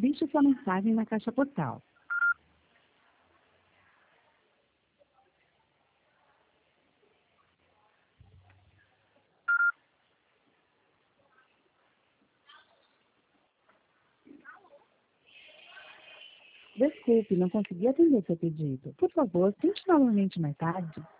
Deixe sua mensagem na caixa postal. Desculpe, não consegui atender seu pedido. Por favor, tente novamente mais tarde.